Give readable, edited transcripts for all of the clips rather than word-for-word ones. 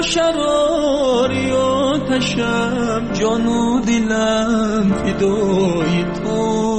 شراری آتشم جان و دلم فدای تو.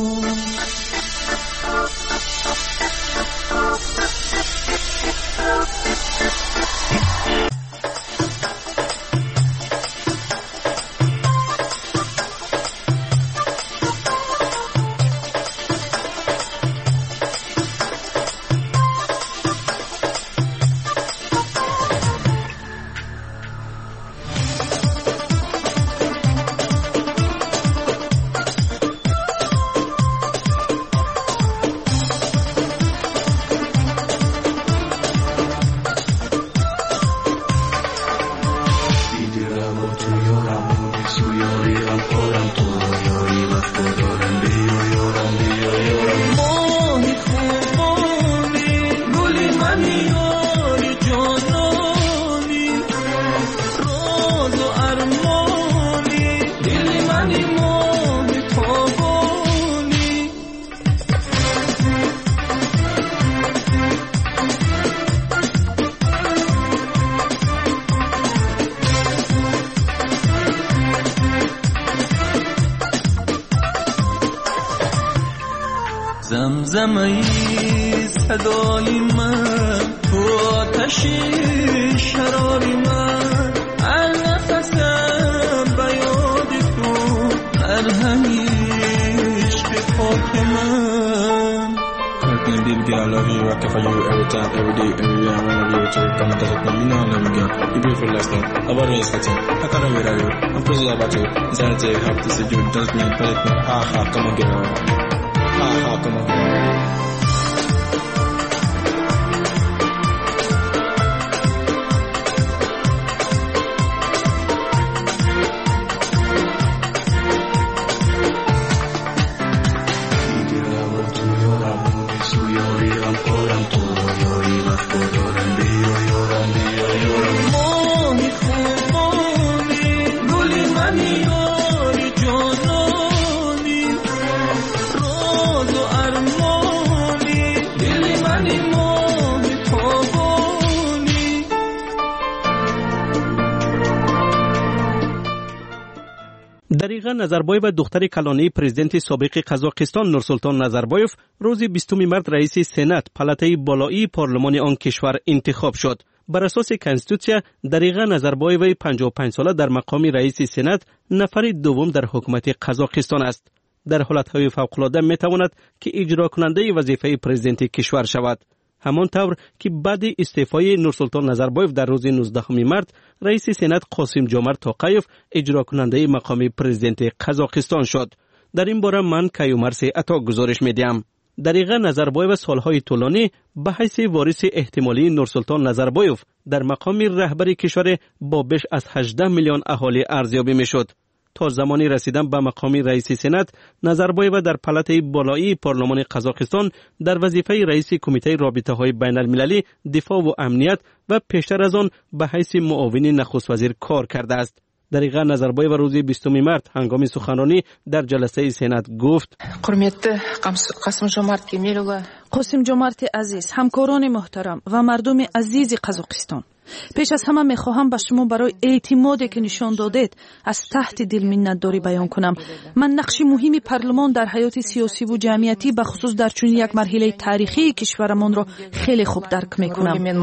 زمزمه صدای من تو آتش شراری من، هر نفسم به یاد تو، هر همیش به خاک من. Everything baby girl, I love you, I care for you every time, every day, everywhere. I wanna be with you, come and touch it, you know I love you girl. You beautiful last night, about me is fitting. I can't wait at you, I'm crazy about you. Insanity, have to see you, just me, but me, ha ha, come on girl. Ha ha, come on girl. دریغا نظربایف و دختر کلانه پرزیدنت سابق قزاقستان نورسلطان نظربایف روز 20 مارس رئیس سنا پالاتای بالایی پارلمان آن کشور انتخاب شد. بر اساس کنستیتوسیا دریغا نظربایف 55 ساله در مقام رئیس سنا نفر دوم در حکومت قزاقستان است. در حالت‌های فوق‌العاده می‌تواند که اجرا کننده وظیفه پرزیدنت کشور شود. همانطور که بعد استعفای نورسلطان نظربایف در روز 19 مارس رئیس سنا قاسم جمارت توقایف اجرا کننده مقام پرزیدنت قزاقستان شد. در این باره من کیومرث عطا گزارش می‌دهم. دریغا نظربایف سالهای طولانی به حیث وارث احتمالی نورسلطان نظربایف در مقام رهبری کشور با بیش از 18 میلیون اهالی ارزیابی می‌شد. تا زمانی رسیدن به مقام رئیس سنا نظربایف در پالاتای بالایی پارلمان قزاقستان در وظیفه رئیس کمیته رابطه‌های بین‌المللی دفاع و امنیت و پیشتر از آن به حیث معاون نخست وزیر کار کرده است. دریغا نظربایف روز 20 مارس هنگام سخنرانی در جلسه سنا گفت: قاسم جمارت عزیز، همکاران محترم و مردم عزیز قزاقستان، پیش از همه میخواهم به شما برای اعتمادی که نشان دادید از تحت دل منتداری بیان کنم. من نقش مهمی پارلمان در حیات سیاسی و جمعیتی به خصوص در چنین یک مرحله تاریخی کشورمان را خیلی خوب درک میکنم.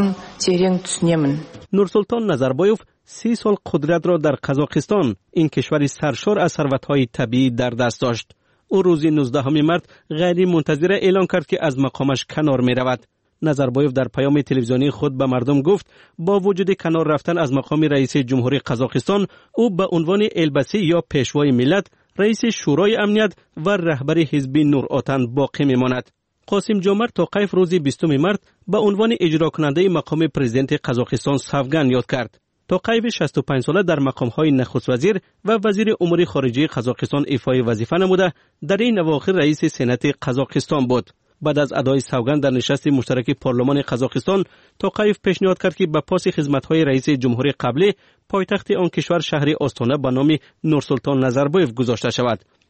نورسلطان نظربایف 30 سال قدرت را در قزاقستان، این کشور سرشار از ثروت‌های طبیعی، در دست داشت. او روز 19 مارس غیر منتظره اعلان کرد که از مقامش کنار می‌رود. نظربایف در پیام تلویزیونی خود به مردم گفت با وجود کنار رفتن از مقام رئیس جمهوری قزاقستان، او به عنوان البسی یا پیشوای ملت، رئیس شورای امنیت و رهبر حزب نور آتن باقی میماند. قاسم جمارت توقایف روز 20 مارس به عنوان اجرا کننده مقام پرزیدنت قزاقستان سوگند یاد کرد. توقایف 65 ساله در مقام‌های نخست وزیر و وزیر امور خارجه قزاقستان ایفای وظیفه نموده در این اواخر رئیس سنات قزاقستان بود. بعد از ادای سوگند در نشست مشترک پارلمان قزاقستان، توقایف پیشنهاد کرد که به پاس خدمت‌های رئیس جمهوری قبلی پایتخت آن کشور شهر آستانه به نام نورسلطان نظربایف گذاشته شود.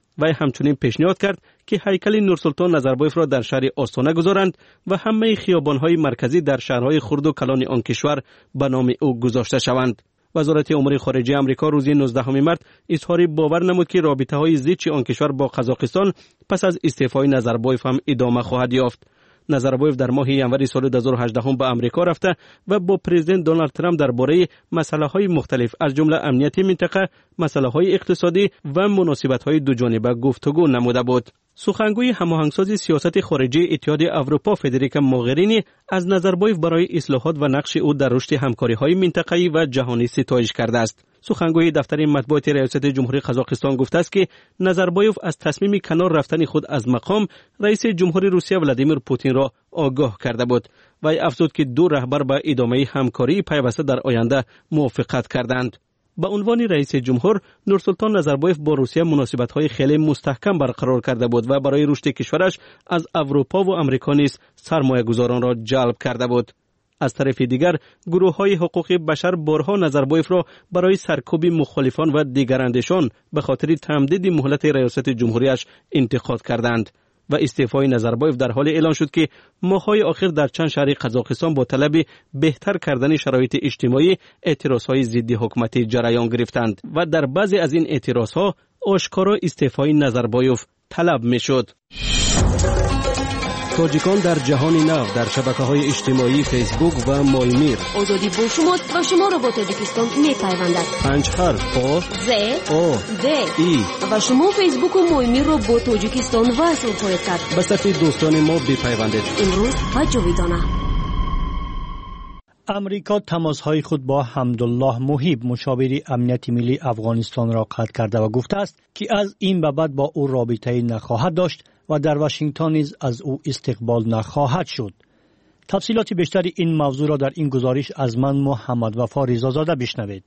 وی همچنین پیشنهاد کرد که هیکل نورسلطان نظربایف را در شهر آستانه گذارند و همه خیابان‌های مرکزی در شهرهای خرد و کلان آن کشور به نام او گذاشته شوند. وزارت امور خارجه آمریکا روز 19 مارس اظهار باور نمود که رابطه‌های زیچ آن کشور با قزاقستان پس از استعفای نظربایف هم ادامه خواهد یافت. نظربایف در ماه ینوری سال 2018 به آمریکا رفته و با پرزیدنت دونالد ترامپ درباره مسائل‌های مختلف از جمله امنیت منطقه، مسائل‌های اقتصادی و مناسبت‌های دوجانبه گفتگو نموده بود. سخنگوی هماهنگساز سیاست خارجی اتحاد اروپا فدریکا موغرینی از نظربایف برای اصلاحات و نقش او در رشد همکاری‌های منطقه‌ای و جهانی ستایش کرده است. سخنگوی دفتر مطبوعات ریاست جمهوری قزاقستان گفته است که نظربایف از تصمیم کنار رفتن خود از مقام رئیس جمهوری روسیه ولادیمیر پوتین را آگاه کرده بود و افزود که دو رهبر به ادامه همکاری پیوسته در آینده موافقت کردند. به عنوان رئیس جمهور نورسلطان نظربایف با روسیه مناسبت‌های خیلی مستحکم برقرار کرده بود و برای رشد کشورش از اروپا و آمریکا نیز سرمایه‌گذاران را جلب کرده بود. از طرف دیگر گروه‌های حقوق بشر بارها نظربایف را برای سرکوب مخالفان و دیگراندیشان به خاطر تمدید مهلت ریاست جمهوریش انتقاد کردند و استعفای نظربایف در حال اعلان شد که ماه‌های اخیر در چند شهر قزاقستان با طلب بهتر کردن شرایط اجتماعی اعتراضهای ضد حکومت جریان گرفتند و در بعضی از این اعتراضها آشکارا استعفای نظربایف طلب می‌شد. تاجیکان در جهان نو در شبکه‌های اجتماعی فیسبوک و مایمیر آزادی با شما و شما را با تاجیکستان می‌پیوندد. 5 حرف آ ز او د ای و شما فیسبوک و مایمیر را با تاجیکستان وصل خواهید کرد. به صف دوستان ما بپیوندید. امروز و جاویدانه. امریکا تماس‌های خود با حمدالله محیب مشاور امنیت ملی افغانستان را قطع کرده و گفته است که از این به بعد با او رابطه‌ای نخواهد داشت و در واشنگتن نیز از او استقبال نخواهد شد. تفصیلات بیشتر این موضوع را در این گزارش از من محمد وفا رضازاده بشنوید.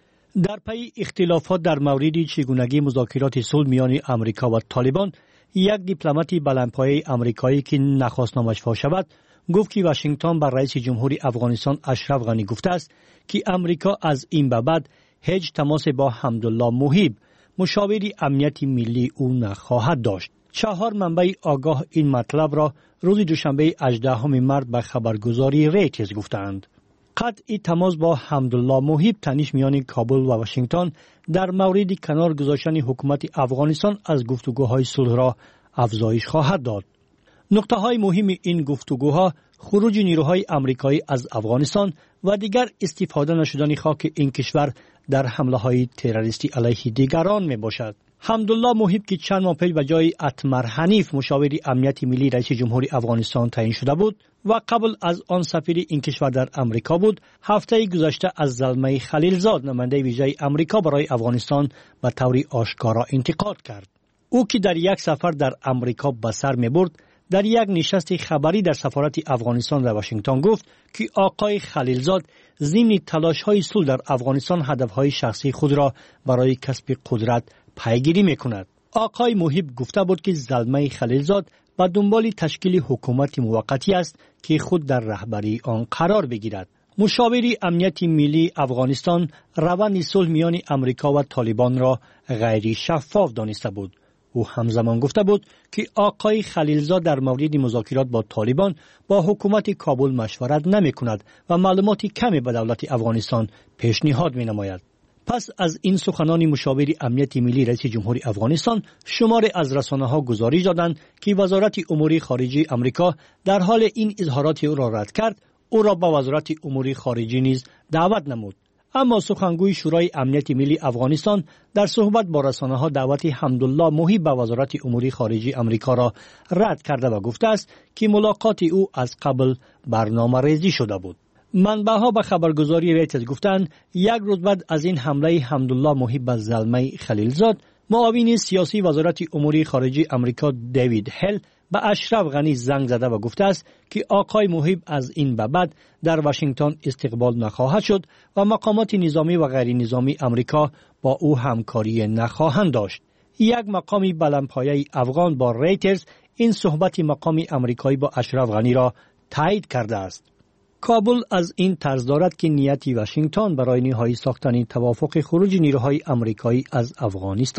در پی اختلافات در مورد چگونگی مذاکرات صلح میان امریکا و طالبان، یک دیپلمات بلندپایه آمریکایی که نخواست نامش فاش شود، گفت که واشنگتن بر رئیس جمهوری افغانستان اشرف غنی گفته است که امریکا از این به بعد هیچ تماس با حمدالله محیب مشاور امنیت ملی او نخواهد داشت. 4 منبع آگاه این مطلب را روز دوشنبه 18 مارس به خبرگزاری ریترز گفتند. قطع تماس با حمدالله محیب تنش میان کابل و واشنگتن در مورد کنار گذاشتن حکومت افغانستان از گفتگوهای صلح را افزایش خواهد داد. نقطه های مهم این گفتگوها خروج نیروهای آمریکایی از افغانستان و دیگر استفاده نشدن خاک این کشور در حمله های تروریستی علیه دیگران می باشد. حمدالله محیب که چند ماه پیش به جای اتمر حنیف مشاور امنیت ملی رئیس جمهوری افغانستان تعیین شده بود و قبل از آن سفیر این کشور در امریکا بود، هفته گذشته از زلمه خلیلزاد نماینده ویژه امریکا برای افغانستان به طور آشکارا انتقاد کرد. او که در یک سفر در امریکا به سر می‌برد، در یک نشست خبری در سفارت افغانستان در واشنگتن گفت که آقای خلیلزاد ضمن تلاش‌های صلح در افغانستان هدف‌های شخصی خود را برای کسب قدرت پیگیری می‌کند. آقای محیب گفته بود که زلمه خلیلزاد به دنبال تشکیل حکومت موقتی است که خود در رهبری آن قرار بگیرد. مشاور امنیت ملی افغانستان روند صلح میان امریکا و طالبان را غیر شفاف دانسته بود. او همزمان گفته بود که آقای خلیلزاد در مورد مذاکرات با طالبان با حکومت کابل مشورت نمی کند و معلوماتی کمی به دولت افغانستان پیشنهاد می نماید. پس از این سخنان مشاور امنیت ملی رئیس جمهوری افغانستان، شمار از رسانه‌ها گزارش دادند که وزارت امور خارجه آمریکا در حال این اظهارات او را رد کرد، او را به وزارت امور خارجه نیز دعوت نمود. اما سخنگوی شورای امنیت ملی افغانستان در صحبت با رسانه‌ها دعوت حمدالله محیب به وزارت امور خارجه آمریکا را رد کرده و گفته است که ملاقات او از قبل برنامه‌ریزی شده بود. منبع‌ها به خبرگزاری ریترز گفتند یک روز بعد از این حمله حمدالله محیب به زلمه خلیلزاد، معاون سیاسی وزارت امور خارجه آمریکا دیوید هل به اشرف غنی زنگ زده و گفته است که آقای محیب از این به بعد در واشنگتن استقبال نخواهد شد و مقامات نظامی و غیر نظامی آمریکا با او همکاری نخواهند داشت. یک مقامی بلندپایه افغان با ریترز این صحبت مقامی آمریکایی با اشرف غنی را تایید کرده است. کابل از این طرز دارد که نیت واشنگتن برای نهایی ساختن توافق خروج نیروهای آمریکایی از افغانستان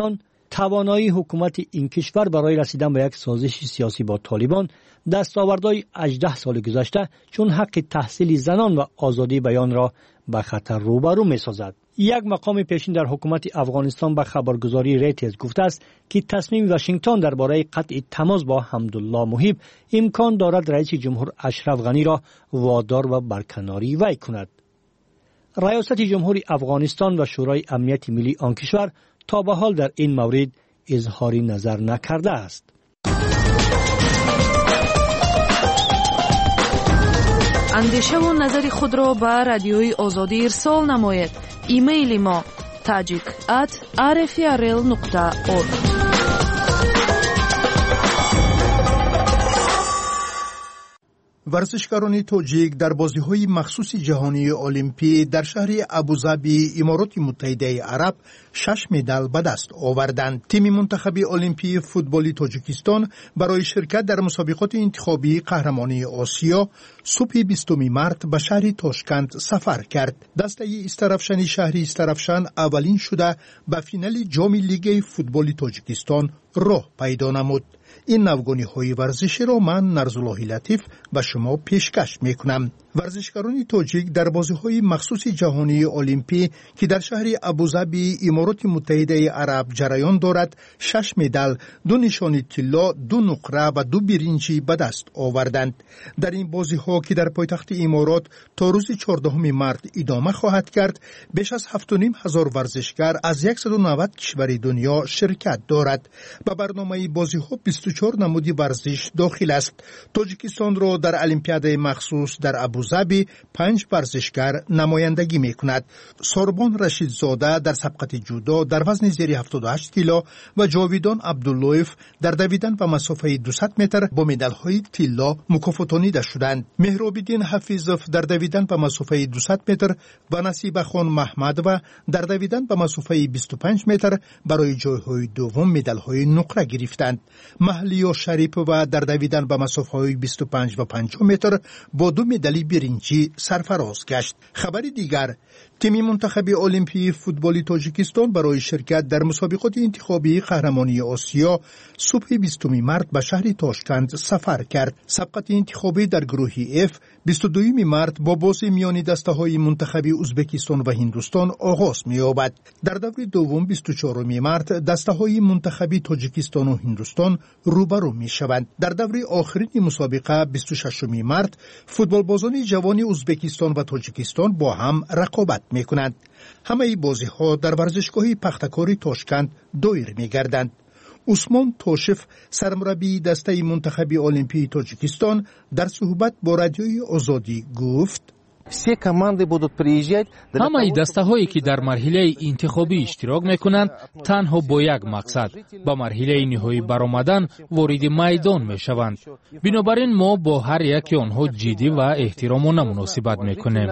توانایی حکومت این کشور برای رسیدن به یک سازش سیاسی با طالبان دستاوردهای 18 سال گذشته چون حق تحصیل زنان و آزادی بیان را به خطر روبرو می سازد. یک مقام پیشین در حکومت افغانستان به خبرگزاری ریترز گفته است که تصمیم واشنگتن درباره قطع تماس با حمدالله محیب امکان دارد رئیس جمهور اشرف غنی را وادار و برکناری وی کند. ریاست جمهوری افغانستان و شورای امنیت ملی آن کشور تا به حال در این مورد اظهاری نظر نکرده است. اندیشه و نظر خود را به رادیوی آزادی ارسال نمایید. ایمیل ما tajik@rfrl.org. ورزشکاران تاجیک در بازی‌های مخصوص جهانی المپی در شهر ابوظبی امارات متحده عرب 6 مدال به دست آوردند. تیم منتخب المپی فوتبال تاجیکستان برای شرکت در مسابقات انتخابی قهرمانی آسیا صبح 20 مارس به شهر تاشکند سفر کرد. دسته استرافشانی شهر استرافشان اولین شده به فینال جام لیگ فوتبال تاجیکستان راه پیدا نمود. این نوگانی‌های ورزشی را من نرزالله لطیف به شما پیشکش می‌کنم. ورزشکاران تاجیک در بازی‌های مخصوص جهانی المپی که در شهر ابوظبی امارات متحده عرب جریان دارد 6 مدال، 2 نشان طلا، 2 نقره و 2 برنجی به دست آوردند. در این بازی‌ها که در پایتخت امارات تا روز 14 مارس ادامه خواهد کرد، بیش از 7,500 ورزشکار از 190 کشور دنیا شرکت دارد. به برنامه بازی‌ها 24 نمود ورزش داخل است. تاجیکستان را در المپیاد مخصوص در ابوظبی 5 ورزشکار نمایندگی می‌کند. سوربان رشیدزاده در سبقت جودو در وزن زیر 78 کیلو و جاویدان عبداللهیف در دویدن به مسافه 200 متر با مدال‌های طلا مکافاتانیده شدند. مهراب‌الدین حفیظов در دویدن به مسافه 200 متر و نصیب خان محمد و در دویدن به مسافه 25 متر برای جای‌های دوم مدال‌های نقره گرفتند. محلیا شریف و در دویدن به مسافه‌های 25 و 50 متر با 2 مدال برنجی سرفراز گشت. خبر دیگر، تیم منتخب المپی فوتبال تاجیکستان برای شرکت در مسابقات انتخابی قهرمانی آسیا صبح 20 مارس به شهر تاشکند سفر کرد. سبقت انتخابی در گروه F 22 مارس با بازی میان دسته‌های منتخب ازبکستان و هندوستان آغاز می‌یابد. در دور دوم 24 مارس دسته‌های منتخب تاجیکستان و هندوستان روبرو می‌شوند. در دور آخرین مسابقه 26 مارس فوتبال بازان جوان ازبکستان و تاجیکستان با هم رقابت می‌کنند. همه بازی‌ها در ورزشگاه پختکاری تاشکند دایر می‌گردند. عثمان توشف سرمربی دسته منتخب المپی تاجیکستان در صحبت با رادیوی آزادی گفت: همه دسته‌هایی که در مرحله انتخابی اشتراک می‌کنند تنها با یک مقصد به مرحله نهایی برآمدن وارد میدان می‌شوند. بنابراین ما با هر یک آنها جدی و احترامانه مناسبت می‌کنیم.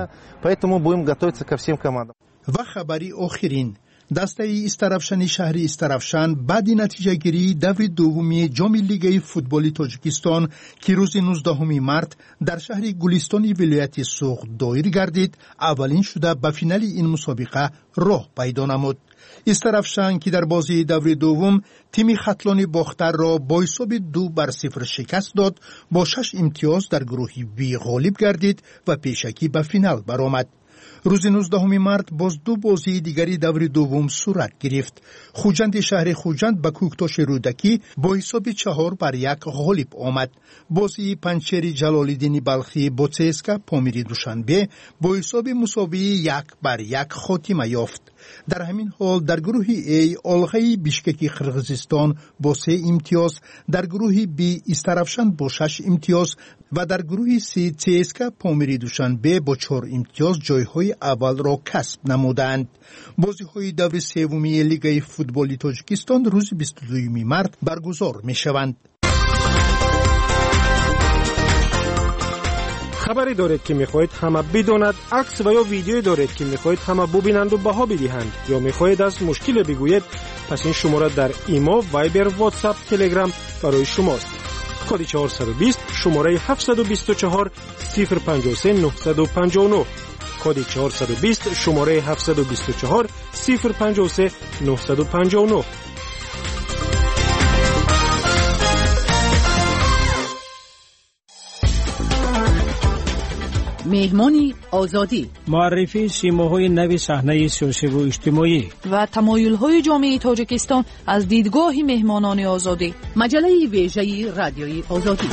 و خبری آخرین، دسته استرافشانی شهر استرافشان بعد نتیجه گیری دور دومی جام لیگ فوتبال تاجیکستان که روز 19 مارس در شهر گلستان ولایت سوغ دایر گردید اولین شده به فینال این مسابقه راه پیدا نمود. استرافشان که در بازی دور دوم تیم خطلان باختر را با حساب 2-0 شکست داد با 6 امتیاز در گروه B غالب گردید و پیشکی به فینال برآمد. روز 19 مارس باز 2 بازی دیگری دور دوم صورت گرفت. خوجند شهر خوجند به کوکتاش رودکی با حساب 4-1 غالب آمد. بازی پنچری جلال‌الدین بلخی با CSKA پامیری دوشنبه با حساب مساوی 1-1 خاتمه یافت. در همین حال در گروه A الغای بیشککی قرغیزستان با 3 امتیاز، در گروه B استرافشان با 6 امتیاز و در گروه C CSKA پامیری دوشنبه با 4 امتیاز جایهای اول را کسب نمودند. بازی‌های دور سومی لیگ فوتبال تاجیکستان روز 22 مارس برگزار می‌شوند. خبری دارید که میخواهید همه بداند، عکس و یا ویدیویی دارید که میخواهید همه ببینند و بها بدهند، یا میخواهید از مشکل بگویید، پس این شماره در ایما، وایبر، واتساپ، تلگرام برای شماست. کد 420 شماره 724 053 959. کد 420 شماره 724 053 959. مهمان آزادی، معرفی سیماهای نوی صحنه سیاسی و اجتماعی و تمایل‌های جامعه تاجیکستان از دیدگاه مهمانان آزادی. مجله ویژه رادیوی آزادی.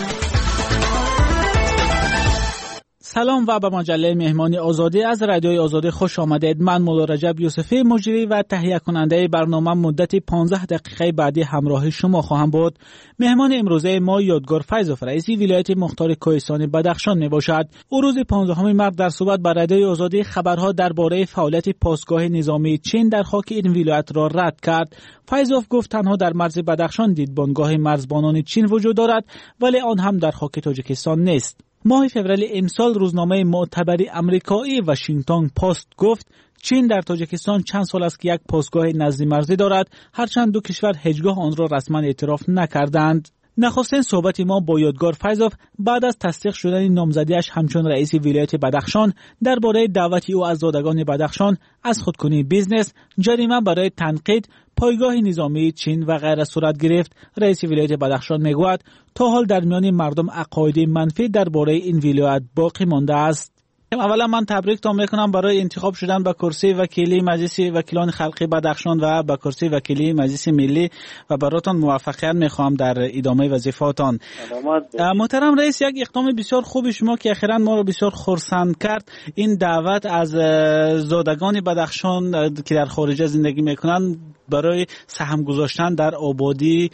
سلام و به مجله مهمان آزادی از رادیوی آزادی خوش آمدید. من مولا رجب یوسفی مجری و تهیه کننده برنامه مدت 15 دقیقه بعدی همراه شما خواهم بود. مهمان امروزه ما یادگار فیضوف رئیس ولایت مختار کوهستان بدخشان می باشد. او روز 15 مارس در صحبت با رادیوی آزادی خبرها درباره فعالیت پاسگاه نظامی چین در خاک این ولایت را رد کرد. فیضوف گفت تنها در مرز بدخشان دیدبانگاه مرزبانان چین وجود دارد ولی آن هم در خاک تاجیکستان نیست. ماه فوریه امسال روزنامه معتبری آمریکایی واشنگتن پست گفت چین در تاجیکستان چند سال است که یک پاسگاه نزدی مرزی دارد، هرچند دو کشور هیچگاه آن را رسما اعتراف نکردند. نخستین صحبت ما با یادگار فیضوف بعد از تصدیق شدن نامزدیش همچون رئیس ولایت بدخشان درباره دعوت او از زادگان بدخشان از خودکنی بیزنس، جریمه برای تنقید، پایگاه نظامی چین و غیره صورت گرفت. رئیس ولایت بدخشان میگوید تا حال در میان مردم عقاید منفی درباره این ولایت باقی مانده است. اولا من تبریکتان میکنم برای انتخاب شدن به کرسی وکیلی مجلس وکیلان خلقی بدخشان و به کرسی وکیلی مجلس ملی و براتون موفقیت میخوام در ادامه وظیفه‌تان. محترم رئیس، یک اقدام بسیار خوب شما که اخیراً ما رو بسیار خرسند کرد، این دعوت از زادگان بدخشان که در خارج زندگی میکنن برای سهم گذاشتن در آبادی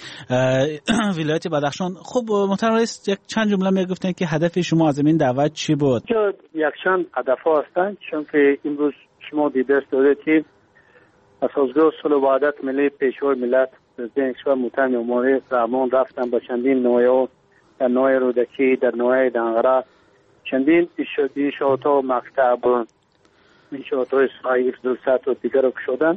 ولایت بدخشان. خب محترم رئیس، یک چند جمله میگفتن که هدف شما از این دعوت چی بود؟ یکشان هدف‌ها هستند، چون که امروز شما دیده دارید که اساسگاه صلح و وحدت ملی پیشوای ملت پرزیدنت کشور محترم امامی رحمان رفتن به چندین نوعه در نوع رودکی، در نوع دنغره، چندین انشاءات‌ها، مکتب، انشاءات‌های صحیح درست و دیگر رو شدن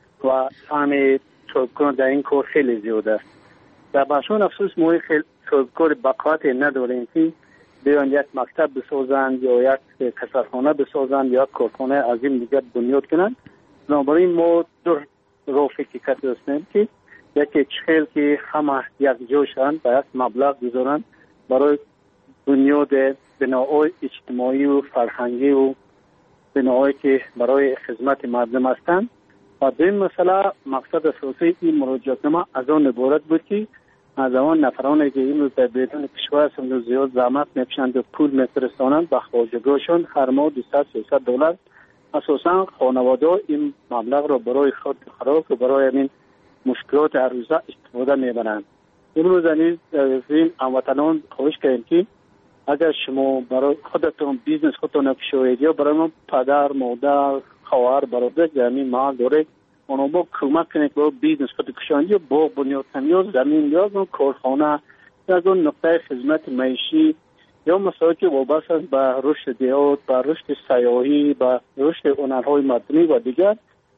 و سهم صاحبکار در این کار خیلی زیاده است. در بدخشان افسوس ما خیلی صاحبکار بقایت نداریم که بیان یک مکتب بسازند یا یک کسرخانه بسازند یا یک کارخانه عظیم دیگر بنیاد کنند. بنابراین ما دو راه فکر کرده هستیم که یکی چخیل که همه یک جا شوند و یک مبلغ بذارند برای بنیاد بناهای اجتماعی و فرهنگی و بناهایی که برای خدمت مردم هستند. و دویم مسئله مقصد اساسی این مراجعتنامه از آن عبارت بود که از آن نفرانی که این روز در بیرون کشور هستند زیاد زحمت میکشند و پول میفرستانند به خواجگاهشان هر ماه $200-300 اساسا خانواده این مبلغ را برای خود خراب و برای این مشکلات هر روزه استفاده میبرند. امروز از این هموطنان خواهش کردیم که اگر شما برای خودتون بیزنس خودتون بشوید یا برای ما پدر، مادر، خواهر، برادر در این محل داره اونا با کمک کنید با بیزنس خود کشان یا با بنیاد یا زمین یا کارخانه یا اون نقطه خدمت معیشی یا مسائلی که وابسته است به رشد دیهات، به رشد سیاحی، به رشد هنرهای مدنی و دیگر،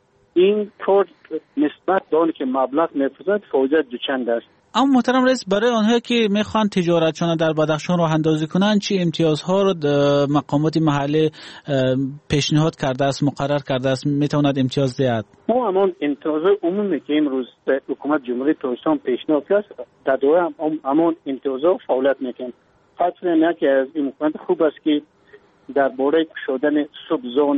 این کار نسبت به آنی که مبلغ می‌فرستند فایده دوچند است. اما محترم رئیس، برای آنها که میخوان تجارتشان در بدخشان راه اندازی کنند چی امتیازها رو مقامات محلی پیشنهاد کرده است، مقرر کرده است، میتواند امتیاز دهد؟ ما همان امتیاز عمومی که امروز حکومت جمهوری تاجیکستان پیشنهاد کرد در دوره همان امتیازها فعالیت میکنند. خاطر نه که از این حکومت خوب است که درباره شدن سبزون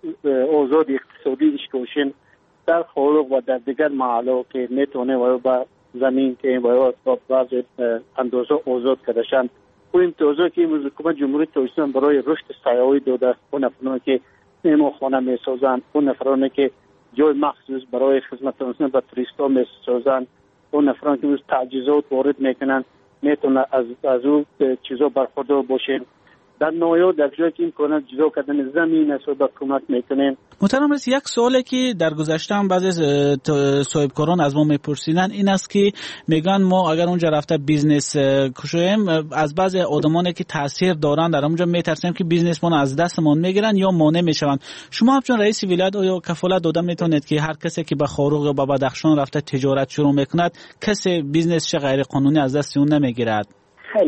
آزاد اقتصادی اشکوشن در خارج و در دیگر محلات که میتونه و با زمین که باید بعض اندازه آزاد کردشن و امتیازها که امروز حکومت جمهوری تاجیکستان برای رشد سیاحی داده است، اون نفرانی که مهمانخانه میسازند، اون نفرانی که جای مخصوص برای خدمت رساندن به توریستا میسازند، اون نفرانی که تجهیزات وارد میکنن میتونه از اون چیزا برخوردار باشین. در نوعی در جایی که این کنه جدا کردن زمین است و کمک میکنیم. محترم رئیس، یک سوالی که در گذشته هم بعضی صاحبکاران از ما میپرسیدن این است که میگن ما اگر اونجا رفته بیزنس کشویم از بعضی آدمانی که تاثیر دارن در اونجا میترسیم که بیزنس ما از دستمون میگیرن یا مانع میشون. شما همچون رئیس ولایت آیا کفالت داده میتونید که هر کسی که به خاروق یا به بدخشان رفته تجارت شروع میکند کسی بیزنس غیر قانونی از دست اون نمیگیرد؟ خیلی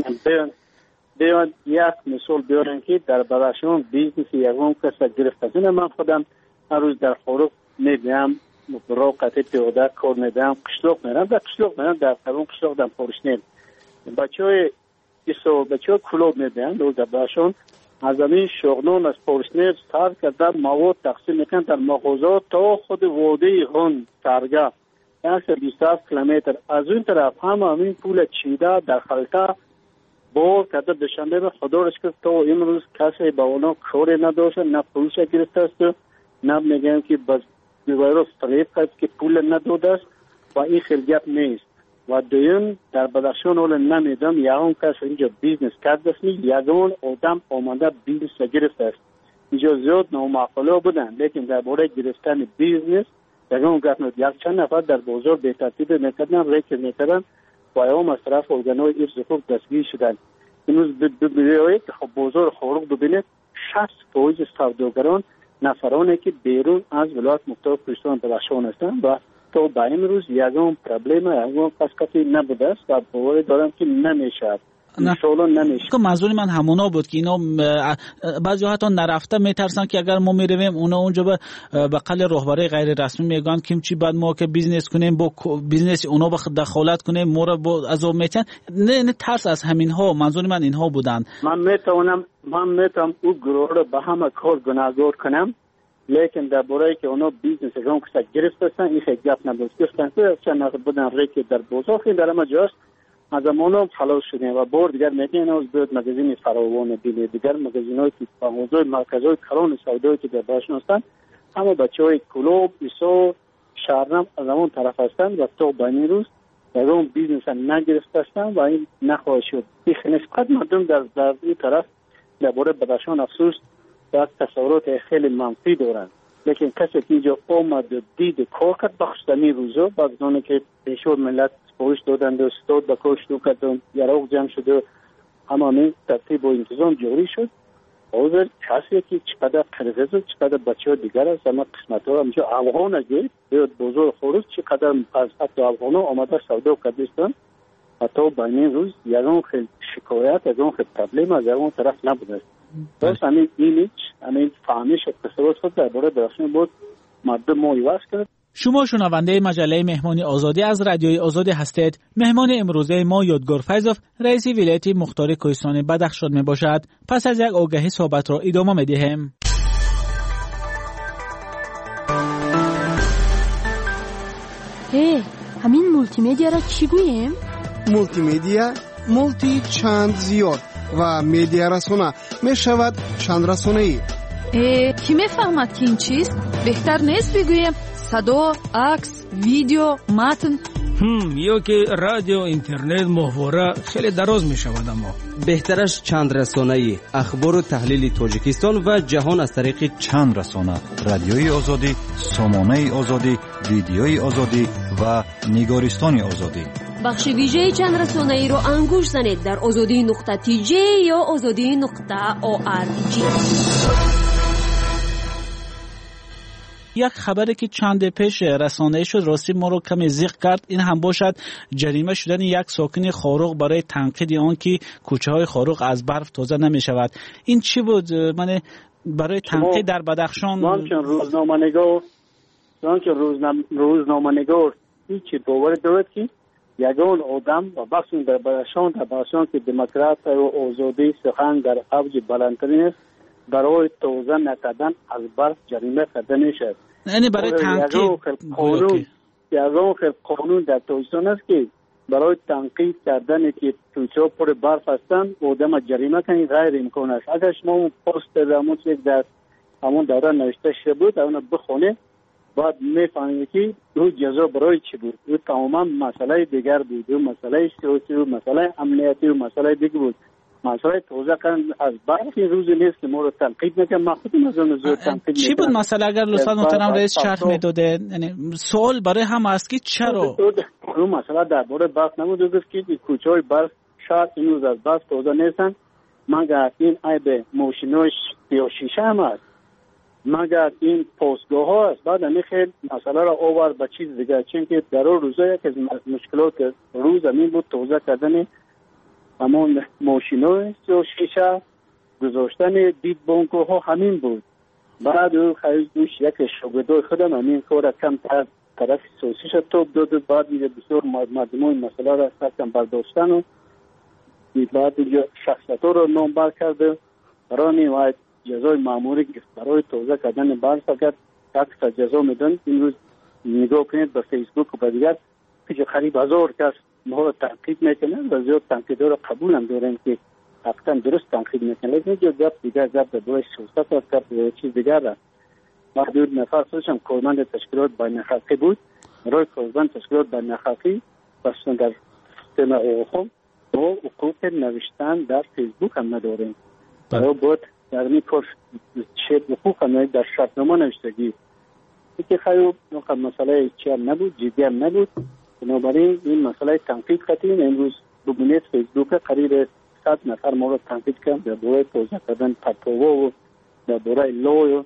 بیان یک مثال بیارم که در بدخشان بیزنس یکم کس گرفتن. من خودم هر روز در خاروق میدم برای قطع پیاده کار میدم، قشلاق میرم در قشلاق میرم در قبون قشلاق دم پارشنیم بچه های کلوب میدم در بدخشان از این شغلان از پورشنر سر کرده مواد تقسیم میکنن در مغازات تا خود وادی غن سرگاه 127 کیلومتر. از اون طرف هم همین پول چیده در خلطه بار کرده بشنده به خدا رش کرد تا امروز کسی با اونا کاری نداشته، نه پولش گرفته است، نه میگن که بس بیویروس فریب کرد که پول نداده است و این خیلی گپ نیست. و دویم در بدخشان اول نمیدم یکم کس اینجا بیزنس کرده است، یکم آدم آمده بیزنس گرفته است. اینجا زیاد نامعقوله بودن، لیکن در باره گرفتن بیزنس یکم گپ نبود. یک چند نفر در بازار به ترتیب میکردن، ریکل میکردن و ایام از طرف ارگانهای حفظ حقوق دستگیر شدن. امروز ببینید که خب بازار خارق ببینید 60% سوداگران نفرانی که بیرون از ولایت مختار کوهستان بدخشان هستند و تا به امروز یکم پرابلم یکم قسقتی نبوده است و باور دارم که نمیشه. که منظور من همونا بود که اینا بعضی حتی نرفته میترسن که اگر ما میرویم اونا اونجا به قل رهبری غیر رسمی میگن که چی بعد ما که بیزنس کنیم با بیزنس اونا به دخالت کنیم ما رو از اون میتن نه ترس از همین ها. منظور من اینها بودن. من میتونم او گروه رو به همه کار گناهگار کنم، لیکن در باره که اونا بیزنس هم که گرفتن این خیلی گپ نبود. گفتن که چند نفر بودن ریکی در بازار خیلی در همه جاست از امانو خلاص شدیم و بار دیگر میگن از بیاد مگزین فراوان بینه دیگر مگزین‌های که حوزه مرکزهای کلان سودایی که در باشن هستند همه بچهای کلوب ایسو شهرنم از اون طرف هستند و تا به این روز در اون بیزنس نگرفته هستند و این نخواهد شد. نسبت مردم در این طرف درباره بدخشان افسوس در تصورات خیلی منفی دارند، لیکن کسی که اینجا آمد دید کار کرد بخشتنی روزا بعد از اونه که پیشور ملت پوش دادند و استاد با کار شروع کردن یراق جمع شد و همه ترتیب و انتظام جاری شد. حاضر کسی که چقدر قرغز و چقدر بچه ها دیگر است همه قسمت ها همچه افغان ها گوید بیاد بزرگ خورست چقدر از حتی افغان ها آمده سودا کردستان حتی با این روز یکم خیلی شکایت یکم خیلی پرابلم از یکم طرف نبوده است. بس همین ایمیج همین فهمیش تصورات خود در باره درخشان بود مردم ما ایواز کرد. شما شنونده مجله مهمانی آزادی از رادیوی آزادی هستید. مهمان امروزه ما یادگار فیضوف رئیس ولایت مختار کوهستان بدخشان می باشد. پس از یک آگهی صحبت را ادامه می دهیم. همین مولتی میدیا را چی گوییم؟ مولتی میدیا مولتی چند زیاد و میدیا رسانه می شود چند رسانه ای. کی میفهمد که این چیست؟ بهتر نیست بگویم صدا، عکس، ویدیو، متن؟ یا که رادیو، اینترنت، محوره خیلی دراز می شود. اما بهترش چند رسانه‌ای اخبار و تحلیل تاجیکستان و جهان از طریق چند رسانه: رادیوی آزادی، سامانه آزادی، ویدیوی آزادی و نگارستان آزادی. بخش ویژه چند رسانه‌ای رو انگوش زنید در azadi.tj یا azadi.org. یک خبری که چند پیش رسانه‌ای شد راستی ما رو کمی زیغ کرد. این هم باشد جریمه شدن یک ساکن خاروق برای تنقید آن که کوچه‌های خاروق از برف تازه نمی‌شود. این چی بود؟ من برای تنقید در بدخشان روزنامه‌نگار هیچ باور دارد که یگان آدم و بخشون در بدخشان که دموکرات و آزادی سخن در اوج بلندترین است برای تازه نکردن از برف جریمه کرده میشد. یعنی برای تنقید قانون در تاجیکستان است که برای تنقید کردن که کوچه‌ها پر برف هستند آدم جریمه کنید غیر امکان است. اگر شما اون پست رموز یک در همون دوره نوشته شده بود اون بخونه بعد میفهمید که او جزا برای چی بود. او تماما مسئله دیگر بود، او مسئله سیاسی و مسئله امنیتی و مسئله دیگر بود. مسئله توضیح کردن از برخی روزی نیست که ما رو تنقید نکنم. ما خودم از اون زود تنقید چی بود مسئله؟ اگر لطفا محترم رئیس شرح میداده. یعنی سوال برای هم است که چرا اون مسئله درباره برف نبود. گفت که کوچه‌های برف شاید این روز از برف توضیح نیستن مگر این عیب ماشین‌های یا شیشه هم است، مگر این پستگاه ها است. بعد همین خیلی مسئله را آورد به چیز دیگر، چون که در اون روزا یک از مشکلات روز همین بود توضیح کردن همون ماشین‌های و شیشه گذاشتن دید بانکو ها همین بود. بعد او خیلی دوش یک شاگردای خودم همین کار کم طرف سیاسی شد توب داد و بعد میده بسیار مردمای مسئله را کم برداشتن و بعد شخصیت ها رو نامبر کرده برای و جزای ماموری برای توزیع کردن بار فقط تا جزا میدن. امروز نگاه کنید به فیسبوک و به دیگر پیش قریب 1000 کس ما رو تنقید میکنن و زیاد تنقید رو قبول هم دارن که حقیقتا درست تنقید میکنن، لیکن جو گپ دیگر گپ برای سیاست و گپ چیز دیگر است. محدود نفر خودشم کارمند تشکیلات بین‌الخلقی بود، برای کارمند تشکیلات بین‌الخلقی بسیار در سیستم حقوق و حقوق نوشتن در فیسبوک هم نداریم. برای بود در این کار حقوق هم در شرطنامه نوشتگی که خیلی مسئله چی هم نبود، جدی هم نبود. بنابراین این مسئله تنقید کردیم. امروز ببینید فیسبوک قریب 100 نفر ما رو تنقید کردن در باره توزیع کردن پتوها و در باره لو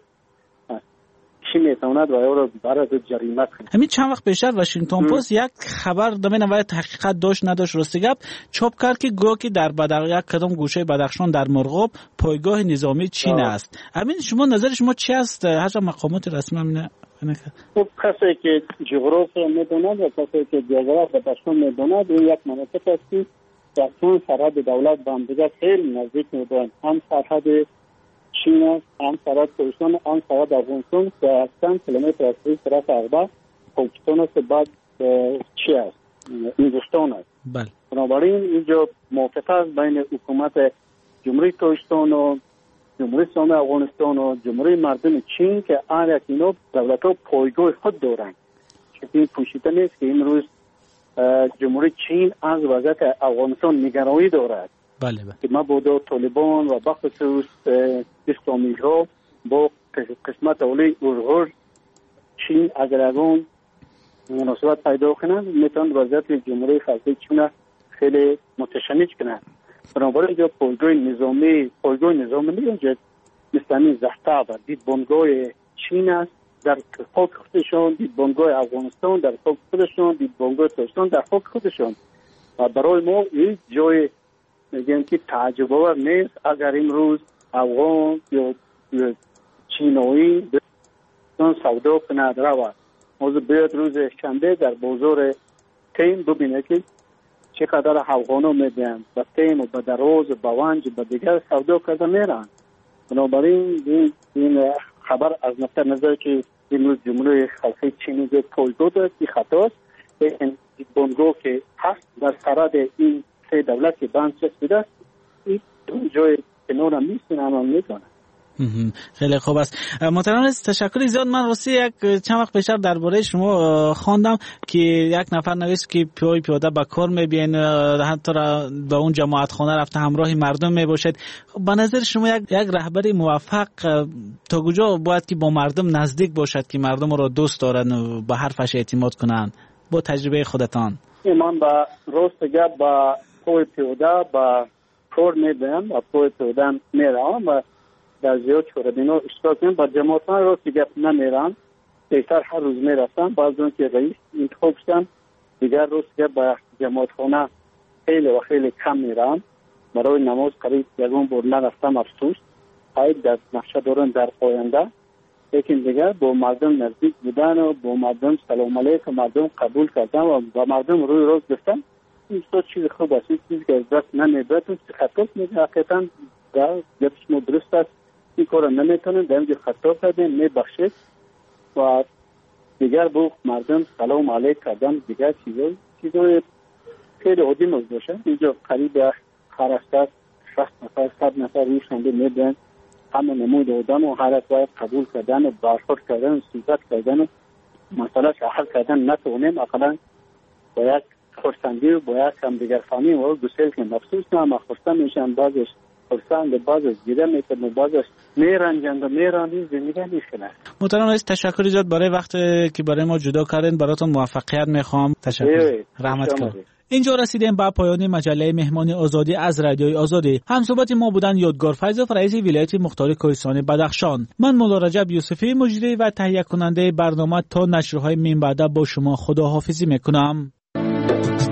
چی میتواند و یا رو برای جریمت کنید. همین چند وقت پیش واشنگتن پست یک خبر دمین و حقیقت داشت نداشت راستی گپ چاپ کرد که گویا که در یک کدام گوشه بدخشان در مرغاب پایگاه نظامی چین است. همین شما نظر شما چی است؟ هر مقامات رسمی همین خب کسی که جغرافیا میدوند و کسی که جغرافیا بدخشان میدوند و یک مناطق است که در چون سرحد دولت با هم دیگر خیلی نزدیک میدوند. هم سرحد چین است، هم سرحد ترکستان، هم سرحد افغانستان که چند کیلومتر از طرف عقبه پاکستان است و بعد چی است؟ هندوستان است. بله. بنابراین اینجا موافقه است بین حکومت جمهوری ترکستان و جمهوری اسلامی افغانستان و جمهوری مردم چین که هر یک اینا دولت‌ها پایگاه خود دارند. چون این پوشیده نیست که امروز جمهوری چین از وضعیت افغانستان نگرانی دارد. بله. که مبادا طالبان و بخصوص اسلامی ها با قسمت اولی اورغور چین اگر اون مناسبت پیدا کنند میتوان وضعیت جمهوری خلقی چین خیلی متشنج کنند. بنابراین اینجا پایگاه نظامی اینجا مثل این زهتا و دیدبانگاه چین است در خاک خودشان، دیدبانگاه افغانستان در خاک خودشان، دیدبانگاه ترکستان در خاک خودشان. و برای ما این جای میگن که تعجب آور نیست اگر امروز افغان یا چینایی سودا کند رود. موضوع بیاد روز شنبه در بازار تیم ببینه که چقدر افغانا میدن با تیم و با دراز و با ونج و با دیگر سودا کرده میرن. بنابراین این خبر از نقطه نظر که امروز جمهوری خلقی چینی به پایگاه داد که خطاست. این بنگاه که هست در سرحد این سه دولت که بند چسبیده است این جای کنار هم نیست هم میتونه. خیلی خوب است. محترم رئیس تشکر زیاد. من راستی یک چند وقت پیشتر درباره شما خواندم که یک نفر نوشت که پیاده به کار میبین حتی به اون جماعت خانه رفته همراه مردم میباشد. به نظر شما یک رهبری موفق تا کجا باید که با مردم نزدیک باشد که مردم را دوست دارن و به حرفش اعتماد کنن با تجربه خودتان؟ من با راست گپ با پای پیاده با کار میبینم و پای پیاده میرم و در زیاد چوردینا اشتراک میکنم. با جماعتان راستی گپ نمیرم، بیشتر هر روز میرفتم. بعض اون که رئیس انتخاب شدم دیگر راستی گپ با جماعت خانه خیلی کم میرم. برای نماز قریب یکون بار نرفتم افسوس. باید در نقشه دارم در آینده، لیکن دیگر با مردم نزدیک بودن و با مردم سلام علیکم مردم قبول کردن و با مردم روی راست گفتن این چیز خوب است. چیزی که از دست نمیبرد و خطا میگه حقیقتا در گپ شما درست است. این کار نمیتونن در اینجا خطا کردن میبخشید و دیگر با مردم سلام علیک کردن دیگر چیزای خیلی عادی باشه. اینجا قریب هر هفته 60 نفر 100 نفر روی شنبه میدن همه نمود آدم و هر باید قبول کردن و برخورد کردن و صحبت کردن و مسئله حل کردن نتونیم. اقلا با یک خرسندی و با یک هم دیگر فهمی و گسیل که مفسوس نه اما خرسند میشن بعضش خرسند بعضش گیره میکنه بعضش میرنجند و میرانی زندگی میشنه. محترم رئیس تشکر زیاد برای وقت که برای ما جدا کردین. براتون موفقیت میخوام. تشکر. رحمت کنم. اینجا رسیدیم به پایان مجله مهمان آزادی از رادیوی آزادی. همصحبت ما بودن یادگار فیضوف رئیس ولایت مختار کوهستان بدخشان. من مولا رجب یوسفی مجری و تهیه کننده برنامه تا نشرهای من بعد با شما خداحافظی میکنم.